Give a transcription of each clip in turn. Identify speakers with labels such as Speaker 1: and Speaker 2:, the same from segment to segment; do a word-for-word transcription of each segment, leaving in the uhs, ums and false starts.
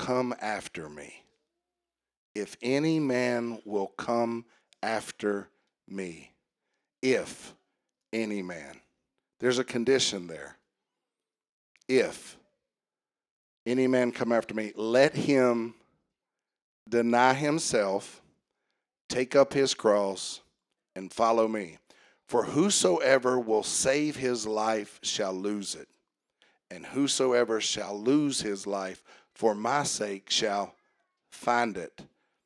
Speaker 1: come after me. If any man will come after me. If any man. There's a condition there. If any man come after me, let him deny himself, take up his cross, and follow me. For whosoever will save his life shall lose it, and whosoever shall lose his life for my sake shall find it.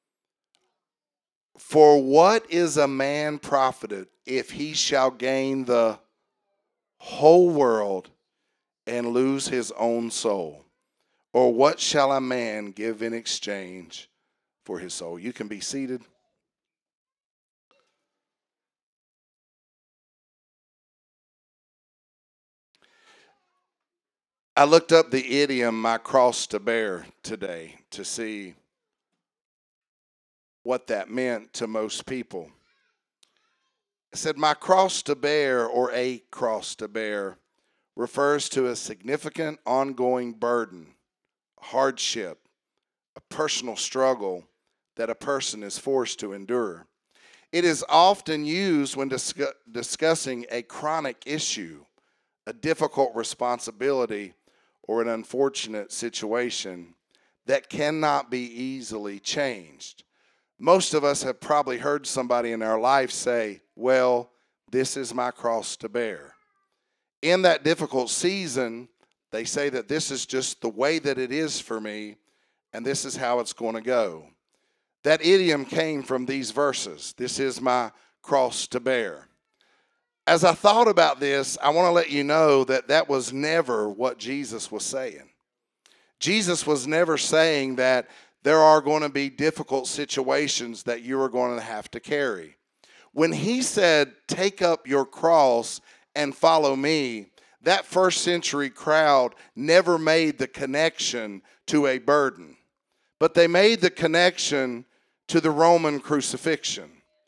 Speaker 1: For what is a man profited if he shall gain the whole world and lose his own soul? Or what shall a man give in exchange for his soul? You can be seated. I looked up the idiom, my cross to bear, today to see what that meant to most people. It said, my cross to bear, or a cross to bear, refers to a significant ongoing burden, hardship, a personal struggle that a person is forced to endure. It is often used when discuss, discussing a chronic issue, a difficult responsibility, or an unfortunate situation that cannot be easily changed. Most of us have probably heard somebody in our life say, well, this is my cross to bear. In that difficult season, they say that this is just the way that it is for me, and this is how it's going to go. That idiom came from these verses. This is my cross to bear. As I thought about this, I want to let you know that that was never what Jesus was saying. Jesus was never saying that there are going to be difficult situations that you are going to have to carry. When he said, take up your cross and follow me, that first century crowd never made the connection to a burden, but they made the connection to the Roman crucifixion.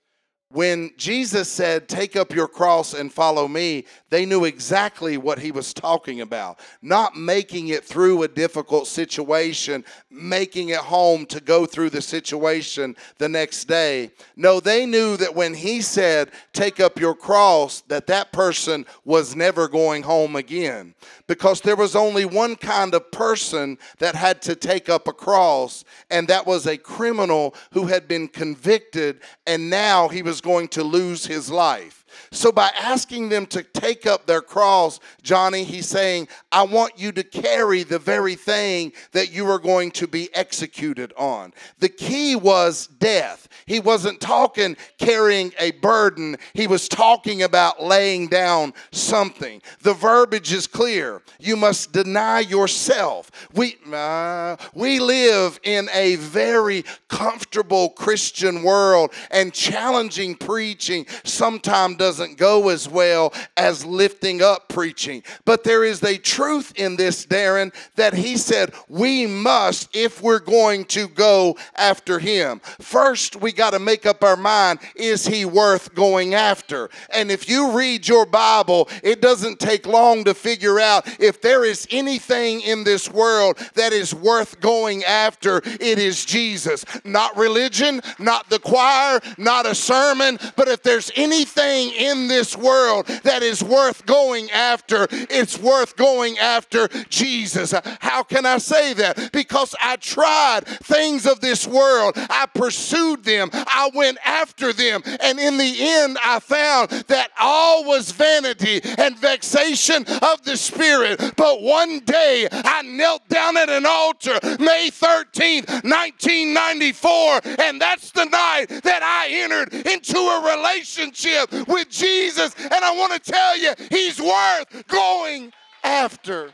Speaker 1: When Jesus said, take up your cross and follow me, they knew exactly what he was talking about. Not making it through a difficult situation, making it home to go through the situation the next day. No, they knew that when he said, take up your cross, that that person was never going home again. Because there was only one kind of person that had to take up a cross, and that was a criminal who had been convicted, and now he was going to lose his life. So by asking them to take up their cross, Johnny, he's saying, I want you to carry the very thing that you are going to be executed on. The key was death. He wasn't talking carrying a burden. He was talking about laying down something. The verbiage is clear. You must deny yourself. We, uh, we live in a very comfortable Christian world, and challenging preaching sometimes doesn't go as well as lifting up preaching. But there is a truth in this, Darren, that he said we must, if we're going to go after him. First, we got to make up our mind, is he worth going after? And if you read your Bible, it doesn't take long to figure out if there is anything in this world that is worth going after, it is Jesus. Not religion, not the choir, not a sermon, but if there's anything in this world that is worth going after, it's worth going after Jesus. How can I say that? Because I tried things of this world. I pursued them. I went after them. And in the end, I found that all was vanity and vexation of the spirit. But one day, I knelt down at an altar, May thirteenth, nineteen ninety-four, and that's the night that I entered into a relationship with Jesus. And I want to tell you, he's worth going after.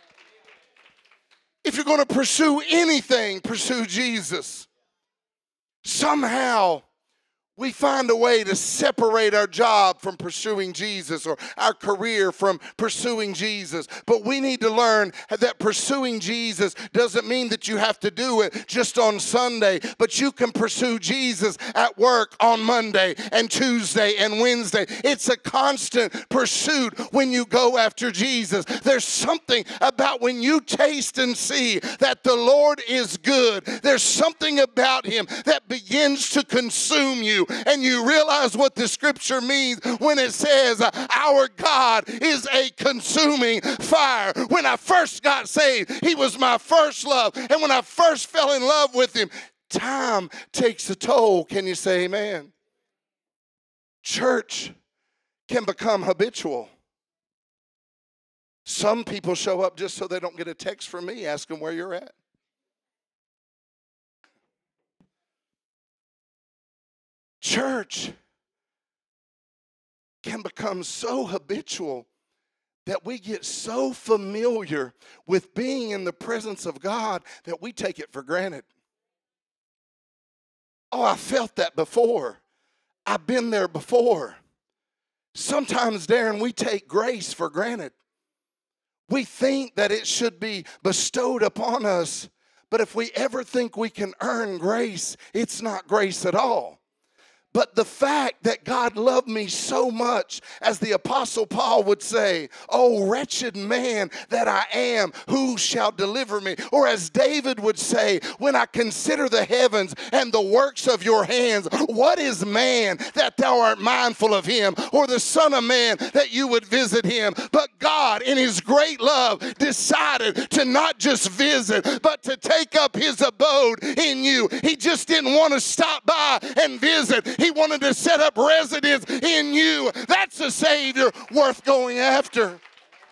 Speaker 1: If you're going to pursue anything, pursue Jesus. Somehow, We find a way to separate our job from pursuing Jesus or our career from pursuing Jesus. But we need to learn that pursuing Jesus doesn't mean that you have to do it just on Sunday, but you can pursue Jesus at work on Monday and Tuesday and Wednesday. It's a constant pursuit when you go after Jesus. There's something about when you taste and see that the Lord is good. There's something about him that begins to consume you. And you realize what the scripture means when it says our God is a consuming fire. When I first got saved, he was my first love. And when I first fell in love with him, time takes a toll. Can you say amen? Church can become habitual. Some people show up just so they don't get a text from me asking where you're at. Church can become so habitual that we get so familiar with being in the presence of God that we take it for granted. Oh, I felt that before. I've been there before. Sometimes, Darren, we take grace for granted. We think that it should be bestowed upon us, but if we ever think we can earn grace, it's not grace at all. But the fact that God loved me so much, as the Apostle Paul would say, oh, wretched man that I am, who shall deliver me? Or as David would say, when I consider the heavens and the works of your hands, what is man that thou art mindful of him? Or the son of man that you would visit him? But God, in his great love, decided to not just visit, but to take up his abode in you. He just didn't want to stop by and visit. He wanted to set up residence in you. That's a Savior worth going after.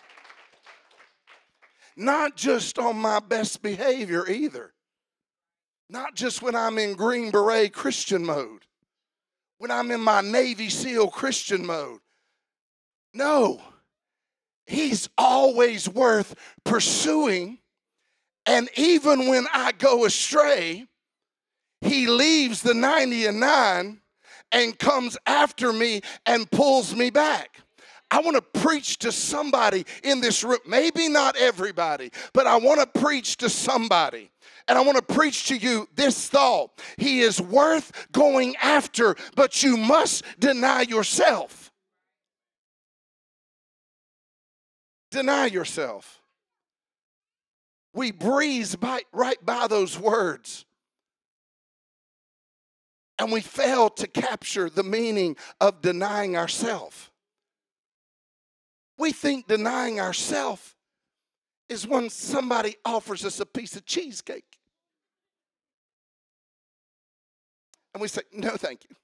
Speaker 1: Not just on my best behavior either. Not just when I'm in Green Beret Christian mode. When I'm in my Navy SEAL Christian mode. No. He's always worth pursuing. And even when I go astray, he leaves the ninety and nine and comes after me and pulls me back. I want to preach to somebody in this room. Maybe not everybody, but I want to preach to somebody. And I want to preach to you this thought. He is worth going after, but you must deny yourself. Deny yourself. We breeze by, right by those words. And we fail to capture the meaning of denying ourselves. We think denying ourselves is when somebody offers us a piece of cheesecake. And we say, no, thank you.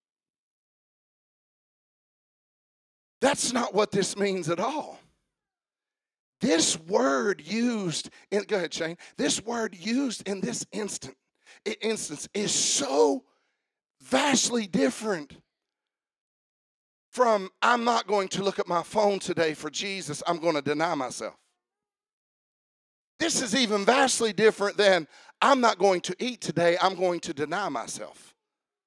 Speaker 1: That's not what this means at all. This word used, in, go ahead, Shane. This word used in this instant, instance is so vastly different from I'm not going to look at my phone today for Jesus, I'm going to deny myself. This is even vastly different than I'm not going to eat today, I'm going to deny myself.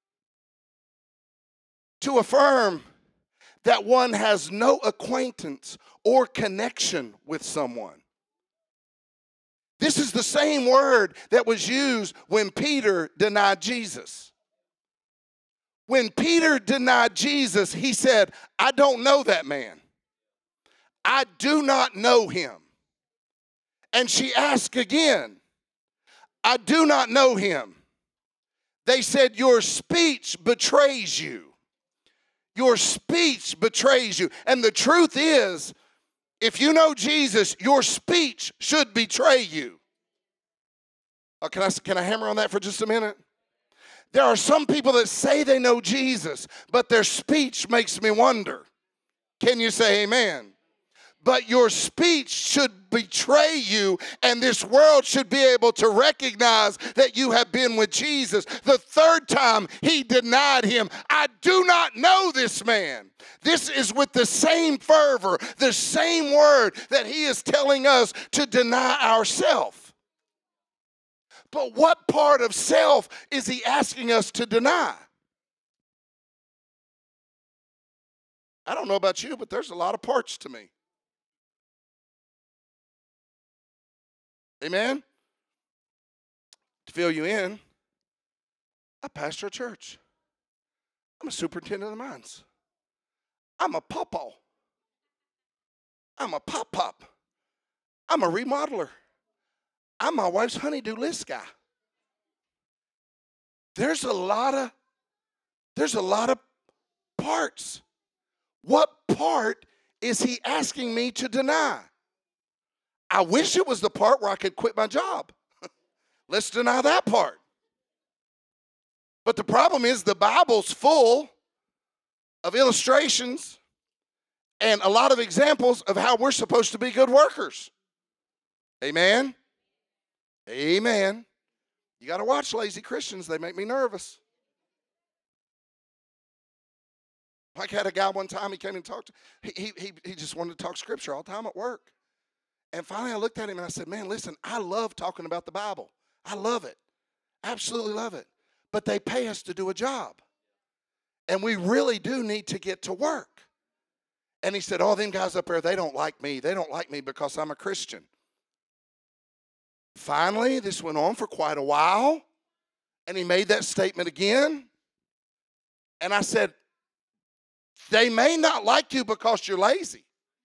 Speaker 1: To affirm that one has no acquaintance or connection with someone. This is the same word that was used when Peter denied Jesus. When Peter denied Jesus, he said, I don't know that man. I do not know him. And she asked again, I do not know him. They said, your speech betrays you. Your speech betrays you. And the truth is, if you know Jesus, your speech should betray you. Oh, can I, can I hammer on that for just a minute? There are some people that say they know Jesus, but their speech makes me wonder. Can you say amen? But your speech should betray you, and this world should be able to recognize that you have been with Jesus. The third time he denied him, I do not know this man. This is with the same fervor, the same word that he is telling us to deny ourselves. But what part of self is he asking us to deny? I don't know about you, but there's a lot of parts to me. Amen? To fill you in, I pastor a church. I'm a superintendent of the mines. I'm a pawpaw. I'm a pop-pop. I'm a remodeler. I'm my wife's honey-do list guy. There's a lot of, there's a lot of parts. What part is he asking me to deny? I wish it was the part where I could quit my job. Let's deny that part. But the problem is the Bible's full of illustrations and a lot of examples of how we're supposed to be good workers. Amen? Amen. You got to watch lazy Christians. They make me nervous. Like I had a guy one time, he came and talked. He, he, he, he just wanted to talk scripture all the time at work. And finally I looked at him and I said, man, listen, I love talking about the Bible. I love it. Absolutely love it. But they pay us to do a job. And we really do need to get to work. And he said, oh, them guys up there, they don't like me. They don't like me because I'm a Christian. Finally, this went on for quite a while. And he made that statement again. And I said, they may not like you because you're lazy.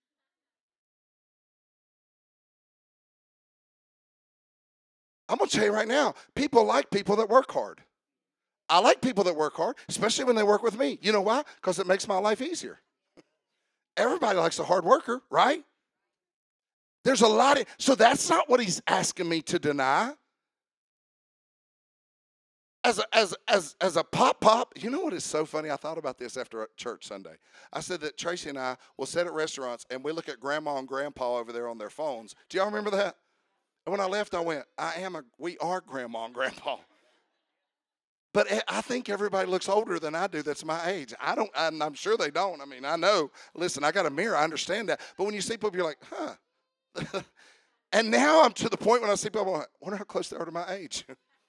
Speaker 1: I'm going to tell you right now, people like people that work hard. I like people that work hard, especially when they work with me. You know why? Because it makes my life easier. Everybody likes a hard worker, right? There's a lot of, so that's not what he's asking me to deny. As a, as, as, as a pop-pop, you know what is so funny? I thought about this after church Sunday. I said that Tracy and I will sit at restaurants and we look at grandma and grandpa over there on their phones. Do y'all remember that? And when I left, I went, I am a, we are grandma and grandpa. But I think everybody looks older than I do that's my age. I don't, I'm, I'm sure they don't. I mean, I know, listen, I got a mirror, I understand that. But when you see people, you're like, huh. And now I'm to the point when I see people, I'm like, I wonder how close they are to my age.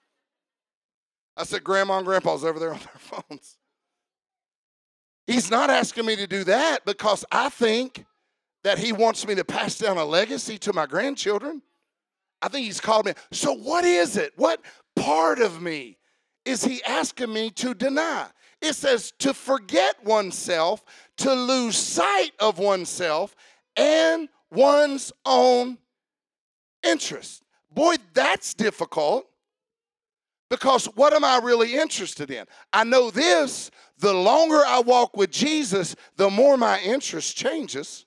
Speaker 1: I said, grandma and grandpa's over there on their phones. He's not asking me to do that because I think that he wants me to pass down a legacy to my grandchildren. I think he's called me. So what is it? What part of me is he asking me to deny? It says to forget oneself, to lose sight of oneself and one's own interest. Boy, that's difficult because what am I really interested in? I know this, the longer I walk with Jesus, the more my interest changes.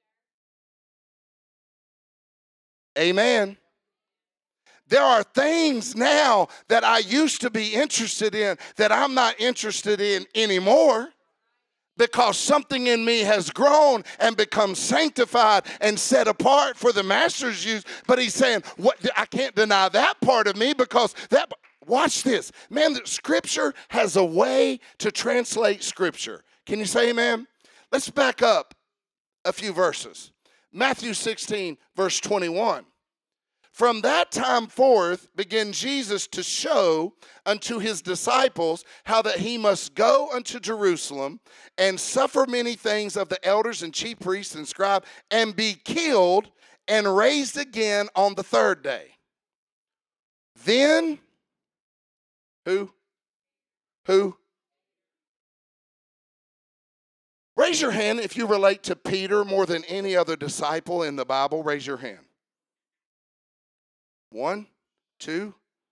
Speaker 1: Amen. There are things now that I used to be interested in that I'm not interested in anymore because something in me has grown and become sanctified and set apart for the master's use. But he's saying, "What? I can't deny that part of me because that." Watch this. Man, the Scripture has a way to translate Scripture. Can you say amen? Let's back up a few verses. Matthew sixteen, verse twenty-one. From that time forth began Jesus to show unto his disciples how that he must go unto Jerusalem and suffer many things of the elders and chief priests and scribes and be killed and raised again on the third day. Then, who? Who? Raise your hand if you relate to Peter more than any other disciple in the Bible. Raise your hand. One, two.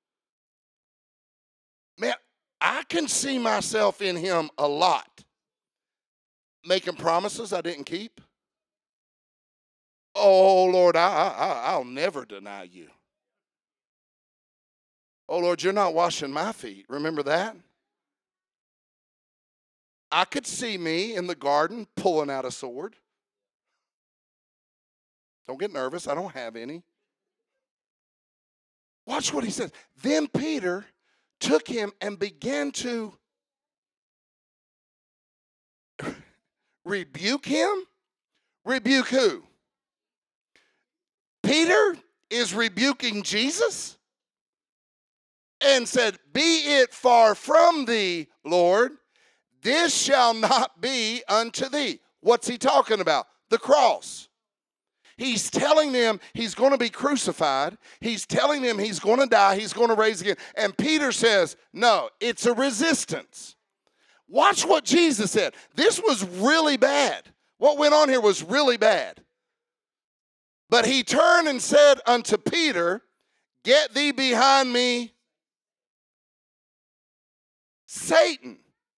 Speaker 1: Man, I can see myself in him a lot. Making promises I didn't keep. Oh, Lord, I, I, I'll never deny you. Oh, Lord, you're not washing my feet. Remember that? I could see me in the garden pulling out a sword. Don't get nervous. I don't have any. Watch what he says. Then Peter took him and began to rebuke him. Rebuke who? Peter is rebuking Jesus and said, be it far from thee, Lord, this shall not be unto thee. What's he talking about? The cross. He's telling them he's going to be crucified. He's telling them he's going to die. He's going to raise again. And Peter says, no, it's a resistance. Watch what Jesus said. This was really bad. What went on here was really bad. But he turned and said unto Peter, get thee behind me, Satan.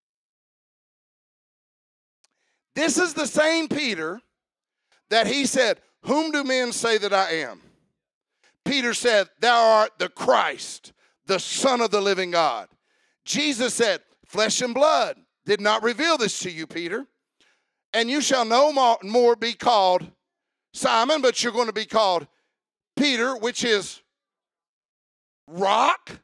Speaker 1: This is the same Peter that he said, whom do men say that I am? Peter said, thou art the Christ, the Son of the living God. Jesus said, flesh and blood did not reveal this to you, Peter. And you shall no more be called Simon, but you're going to be called Peter, which is rock.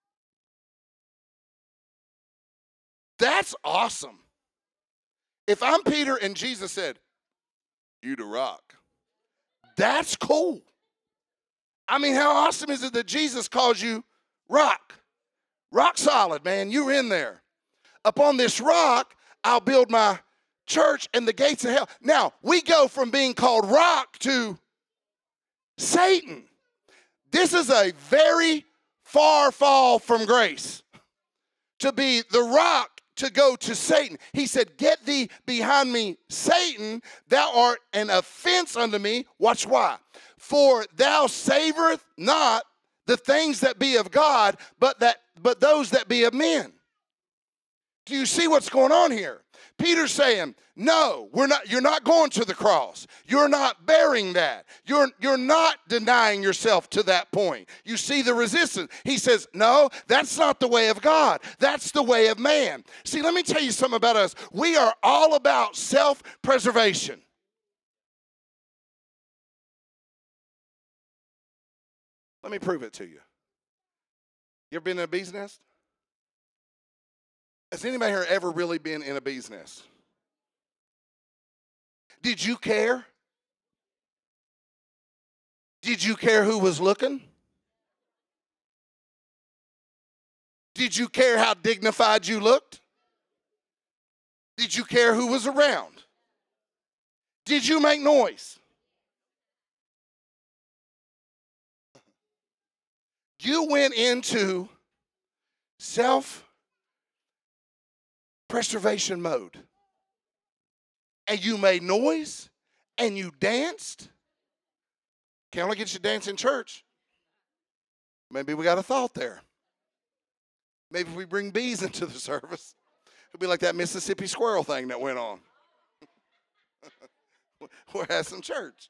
Speaker 1: That's awesome. If I'm Peter and Jesus said, you the rock, that's cool. I mean, how awesome is it that Jesus calls you rock? Rock solid, man. You're in there. Upon this rock, I'll build my church and the gates of hell. Now, we go from being called rock to Satan. This is a very far fall from grace. To be the rock, to go to Satan. He said, get thee behind me, Satan. Thou art an offense unto me. Watch why. For thou savoreth not the things that be of God, but that but those that be of men. Do you see what's going on here? Peter's saying, no, we're not, you're not going to the cross. You're not bearing that. You're, you're not denying yourself to that point. You see the resistance. He says, no, that's not the way of God. That's the way of man. See, let me tell you something about us. We are all about self-preservation. Let me prove it to you. You ever been in a bee's nest? Has anybody here ever really been in a bee's nest? Did you care? Did you care who was looking? Did you care how dignified you looked? Did you care who was around? Did you make noise? You went into self-preservation mode. And you made noise, and you danced. Can't only get you to dance in church. Maybe we got a thought there. Maybe if we bring bees into the service, it'll be like that Mississippi squirrel thing that went on. We're at some church.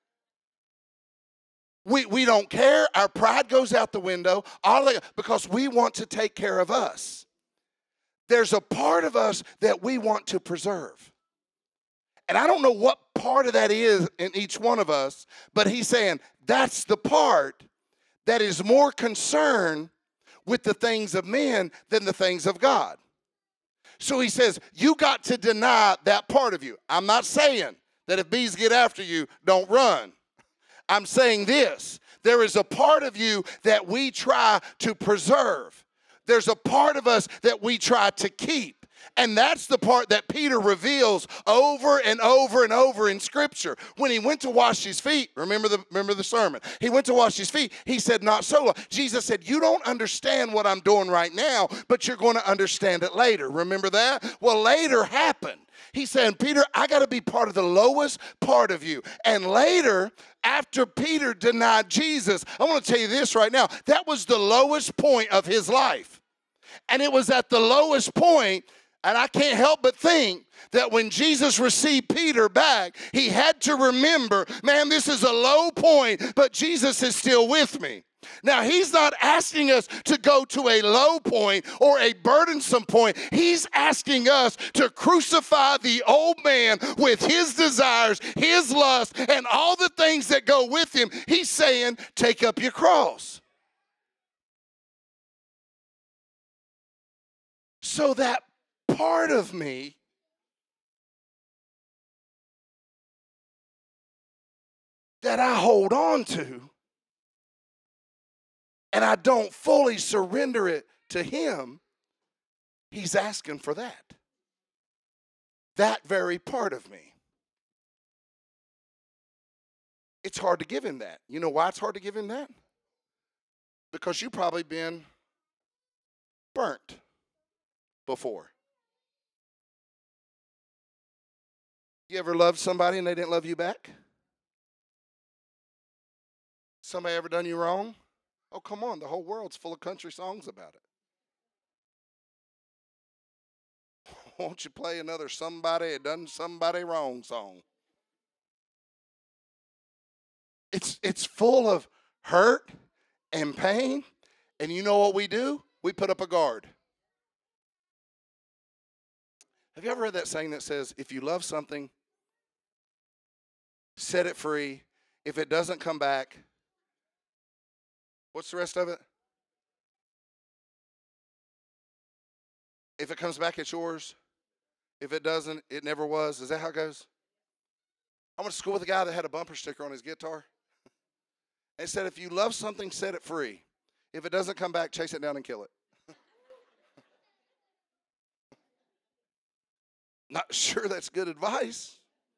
Speaker 1: We, we don't care. Our pride goes out the window all the, because we want to take care of us. There's a part of us that we want to preserve. And I don't know what part of that is in each one of us, but he's saying that's the part that is more concerned with the things of men than the things of God. So he says, you got to deny that part of you. I'm not saying that if bees get after you, don't run. I'm saying this, there is a part of you that we try to preserve. There's a part of us that we try to keep. And that's the part that Peter reveals over and over and over in Scripture. When he went to wash his feet, remember the, remember the sermon. He went to wash his feet. He said, not so. Jesus said, you don't understand what I'm doing right now, but you're going to understand it later. Remember that? Well, later happened. He said, Peter, I got to be part of the lowest part of you. And later, after Peter denied Jesus, I want to tell you this right now. That was the lowest point of his life. And it was at the lowest point. And I can't help but think that when Jesus received Peter back, he had to remember, man, this is a low point, but Jesus is still with me. Now, he's not asking us to go to a low point or a burdensome point. He's asking us to crucify the old man with his desires, his lust, and all the things that go with him. He's saying, take up your cross. So that part of me that I hold on to and I don't fully surrender it to him, he's asking for that. That very part of me. It's hard to give him that. You know why it's hard to give him that? Because you've probably been burnt before. You ever loved somebody and they didn't love you back? Somebody ever done you wrong? Oh, come on. The whole world's full of country songs about it. Won't you play another somebody done somebody wrong song? It's it's full of hurt and pain. And you know what we do? We put up a guard. Have you ever read that saying that says, if you love something, set it free. If it doesn't come back, what's the rest of it? If it comes back, it's yours. If it doesn't, it never was. Is that how it goes? I went to school with a guy that had a bumper sticker on his guitar. And it said, if you love something, set it free. If it doesn't come back, chase it down and kill it. Not sure that's good advice.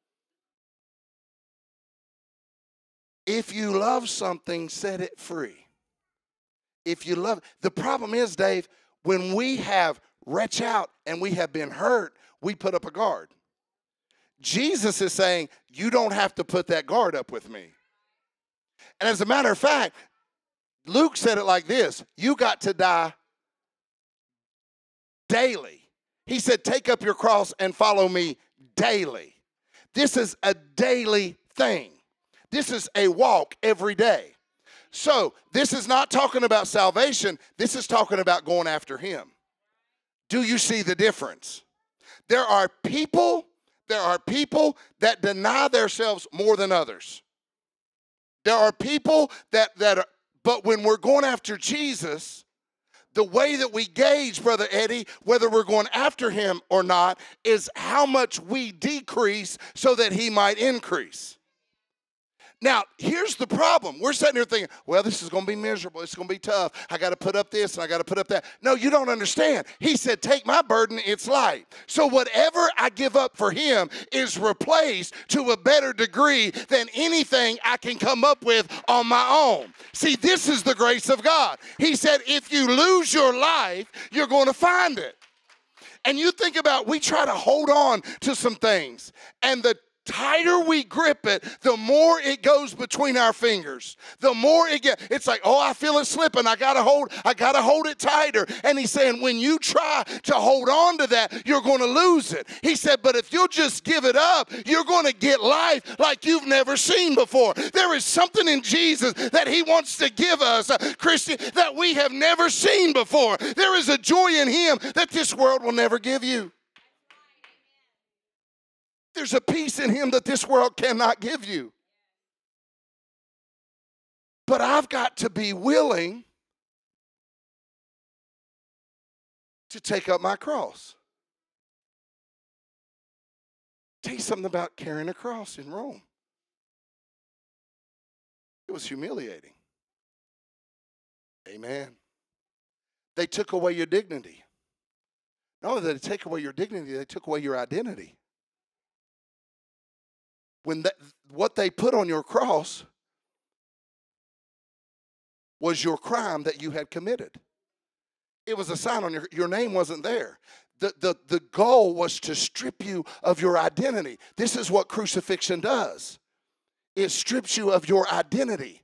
Speaker 1: If you love something, set it free. If you love, the problem is, Dave, when we have retch out and we have been hurt, we put up a guard. Jesus is saying, you don't have to put that guard up with me. And as a matter of fact, Luke said it like this, you got to die daily. He said, take up your cross and follow me daily. This is a daily thing. This is a walk every day. So this is not talking about salvation. This is talking about going after him. Do you see the difference? There are people, there are people that deny themselves more than others. There are people that, that are, but when we're going after Jesus, the way that we gauge, Brother Eddie, whether we're going after him or not, is how much we decrease so that he might increase. Now, here's the problem. We're sitting here thinking, well, this is going to be miserable. It's going to be tough. I got to put up this and I got to put up that. No, you don't understand. He said, take my burden, it's light. So whatever I give up for him is replaced to a better degree than anything I can come up with on my own. See, this is the grace of God. He said, if you lose your life, you're going to find it. And you think about, we try to hold on to some things, and the tighter we grip it, the more it goes between our fingers. The more it gets, it's like, oh, I feel it slipping. I gotta hold, I gotta hold it tighter. And he's saying, when you try to hold on to that, you're gonna lose it. He said, but if you'll just give it up, you're gonna get life like you've never seen before. There is something in Jesus that he wants to give us, uh, Christian, that we have never seen before. There is a joy in him that this world will never give you. There's a peace in him that this world cannot give you. But I've got to be willing to take up my cross. Tell you something about carrying a cross in Rome. It was humiliating. Amen. They took away your dignity. Not only did they take away your dignity, they took away your identity. When that, what they put on your cross was your crime that you had committed. It was a sign on your, your name wasn't there. The, the, the goal was to strip you of your identity. This is what crucifixion does. It strips you of your identity.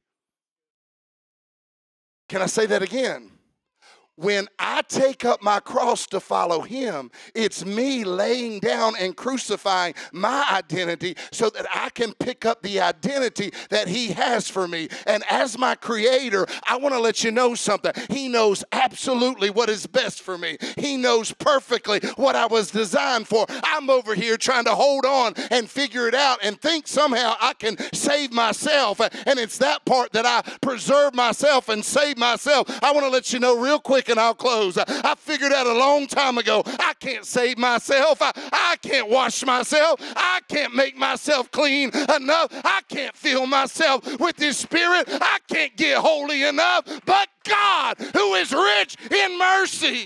Speaker 1: Can I say that again? When I take up my cross to follow him, it's me laying down and crucifying my identity so that I can pick up the identity that he has for me. And as my creator, I want to let you know something. He knows absolutely what is best for me. He knows perfectly what I was designed for. I'm over here trying to hold on and figure it out and think somehow I can save myself. And it's that part that I preserve myself and save myself. I want to let you know real quick, and I'll close. I figured out a long time ago, I can't save myself. I, I can't wash myself. I can't make myself clean enough. I can't fill myself with his spirit. I can't get holy enough. But God, who is rich in mercy,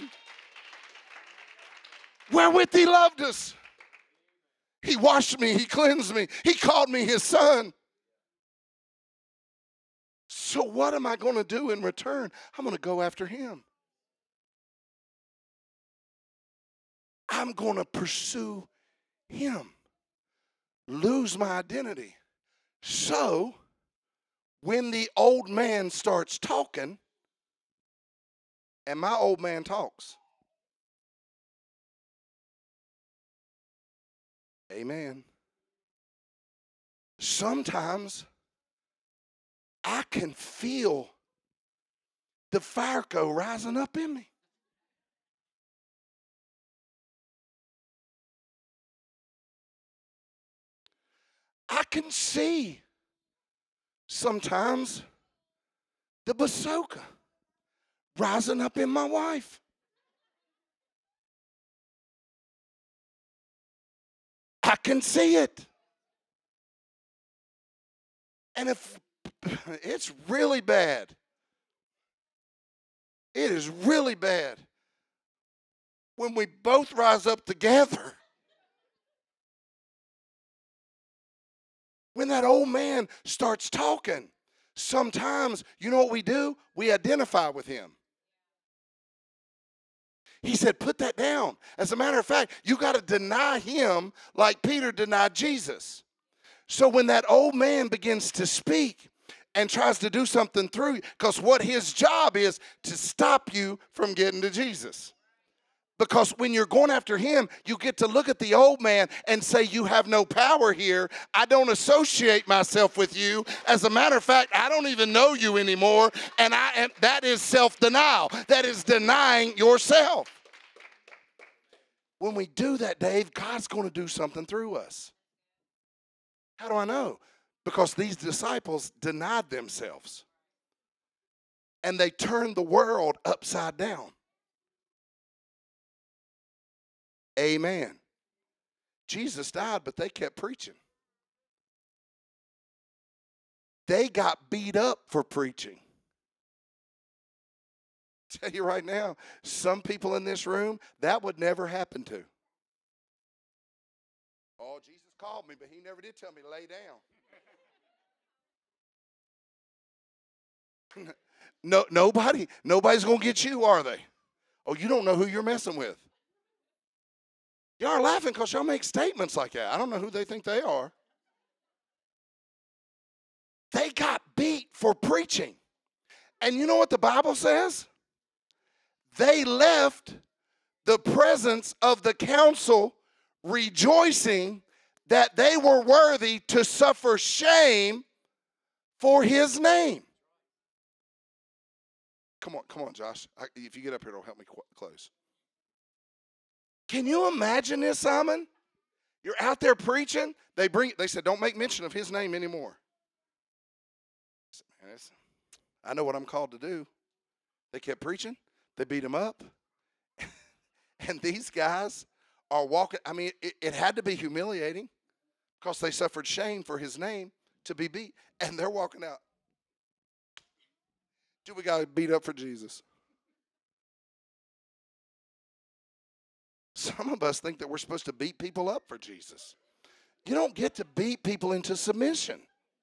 Speaker 1: wherewith he loved us. He washed me. He cleansed me. He called me his son. So what am I going to do in return? I'm going to go after him. I'm going to pursue him. Lose my identity. So when the old man starts talking, and my old man talks. Amen. Sometimes I can feel the fire go rising up in me. I can see sometimes the basoka rising up in my wife. I can see it. And if it's really bad, it is really bad when we both rise up together. When that old man starts talking, sometimes, you know what we do? We identify with him. He said, put that down. As a matter of fact, you got to deny him like Peter denied Jesus. So when that old man begins to speak and tries to do something through you, because what his job is to stop you from getting to Jesus. Because when you're going after him, you get to look at the old man and say, you have no power here. I don't associate myself with you. As a matter of fact, I don't even know you anymore. And I am, that is self-denial. That is denying yourself. When we do that, Dave, God's going to do something through us. How do I know? Because these disciples denied themselves. And they turned the world upside down. Amen. Jesus died, but they kept preaching. They got beat up for preaching. I tell you right now, some people in this room, that would never happen to. Oh, Jesus called me, but he never did tell me to lay down. no, nobody, nobody's going to get you, are they? Oh, you don't know who you're messing with. Y'all are laughing because y'all make statements like that. I don't know who they think they are. They got beat for preaching. And you know what the Bible says? They left the presence of the council rejoicing that they were worthy to suffer shame for his name. Come on, come on, Josh. I, if you get up here, it'll help me qu- close. Can you imagine this, Simon? You're out there preaching. They bring. They said, don't make mention of his name anymore. I said, man, that's, I know what I'm called to do. They kept preaching. They beat him up. And these guys are walking. I mean, it, it had to be humiliating because they suffered shame for his name to be beat. And they're walking out. Dude, we got to beat up for Jesus. Some of us think that we're supposed to beat people up for Jesus. You don't get to beat people into submission.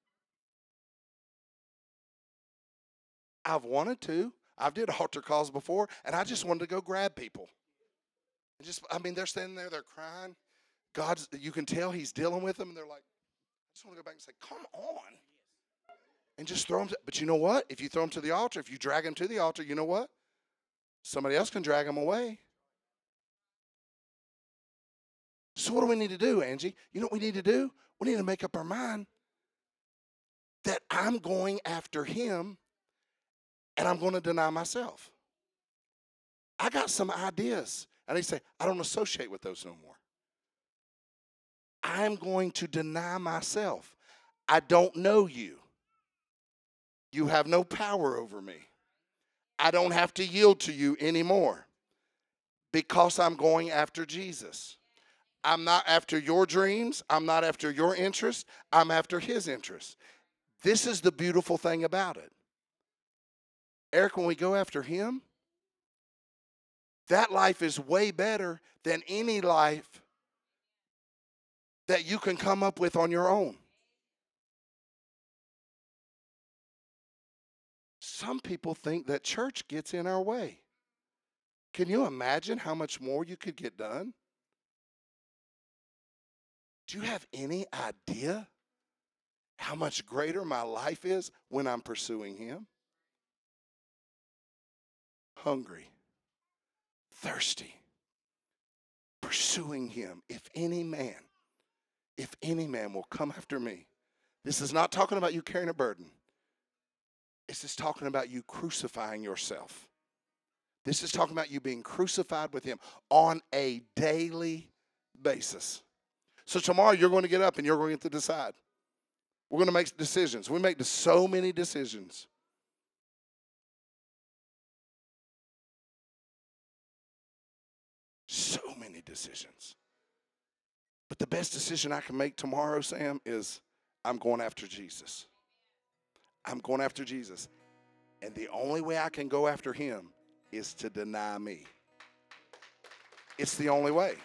Speaker 1: I've wanted to. I've did altar calls before, and I just wanted to go grab people. And just, I mean, they're standing there, they're crying. God's, you can tell he's dealing with them, and they're like, I just want to go back and say, come on. And just throw them. To, but you know what? If you throw them to the altar, if you drag them to the altar, you know what? Somebody else can drag them away. So what do we need to do, Angie? You know what we need to do? We need to make up our mind that I'm going after him and I'm going to deny myself. I got some ideas. And they say, I don't associate with those no more. I'm going to deny myself. I don't know you. You have no power over me. I don't have to yield to you anymore because I'm going after Jesus. I'm not after your dreams. I'm not after your interests. I'm after his interests. This is the beautiful thing about it. Eric, when we go after him, that life is way better than any life that you can come up with on your own. some people think that church gets in our way. Can you imagine how much more you could get done? Do you have any idea how much greater my life is when I'm pursuing him? Hungry, thirsty, pursuing him. If any man, if any man will come after me. This is not talking about you carrying a burden. This is talking about you crucifying yourself. This is talking about you being crucified with him on a daily basis. So tomorrow you're going to get up and you're going to decide. We're going to make decisions. We make so many decisions. So many decisions. But the best decision I can make tomorrow, Sam, is I'm going after Jesus. I'm going after Jesus. And the only way I can go after him is to deny me. It's the only way.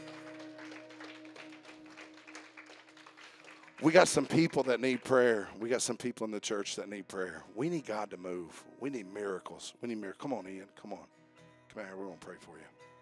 Speaker 1: We got some people that need prayer. We got some people in the church that need prayer. We need God to move. We need miracles. We need miracles. Come on, Ian. Come on. Come here. We're going to pray for you.